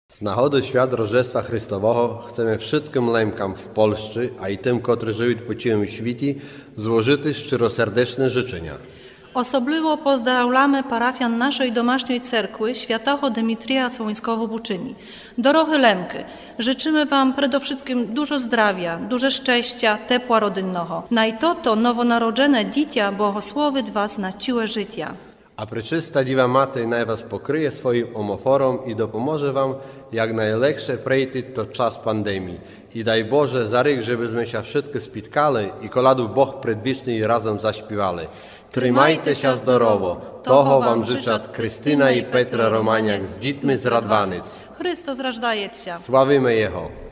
Z nagody świat Rożestwa Chrystowego chcemy wszystkim lękam w Polsce, a i tym, którzy żyją po całym świecie, złożyć szczeroserdeczne życzenia. Osobliwo pozdrawiamy parafian naszej domaśnej cerkwy Świętego Dymitrija Sołońskiego-Buczyni. Doroгі Lemky, życzymy Wam przede wszystkim dużo zdrowia, dużo szczęścia, tepła rodzinnego. Najtoto nowonarodzone dziecię błogosławić Was na całe życie. A preczysta Dziwa Matej naj Was pokryje swoim omoforą i dopomoże Wam jak najlepsze przejść to czas pandemii. I daj Boże za ryk, żebyśmy się wszyscy spotkali i koladu Boh predwieczny i razem zaśpiewali. Trzymajcie się zdrowo. Toho Wam życzą Krystyna i Petra Romaniak z dziećmi z Radwanic. Chrystus rażdaje się. Sławimy Jeho.